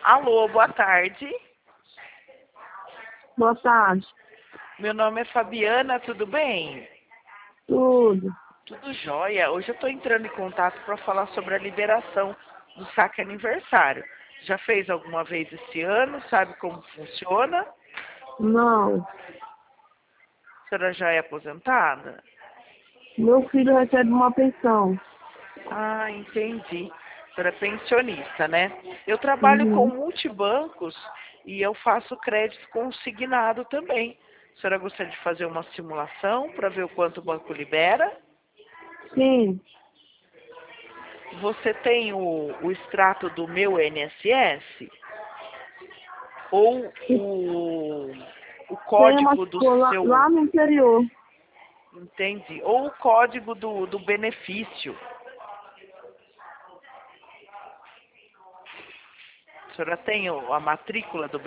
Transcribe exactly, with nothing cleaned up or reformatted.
Alô, boa tarde. Boa tarde. Meu nome é Fabiana, tudo bem? Tudo. Tudo jóia. Hoje eu estou entrando em contato para falar sobre a liberação do saque aniversário. Já fez alguma vez esse ano? Sabe como funciona? Não. A senhora já é aposentada? Meu filho recebe uma pensão. Ah, entendi. A senhora é pensionista, né? Eu trabalho com Uhum. multibancos e eu faço crédito consignado também. A senhora gostaria de fazer uma simulação para ver o quanto o banco libera? Sim. Você tem o, o extrato do meu I N S S? Ou o, o Tem uma código do escola seu... lá no interior. Entendi. Ou o código do, do benefício. A senhora tem o- a matrícula do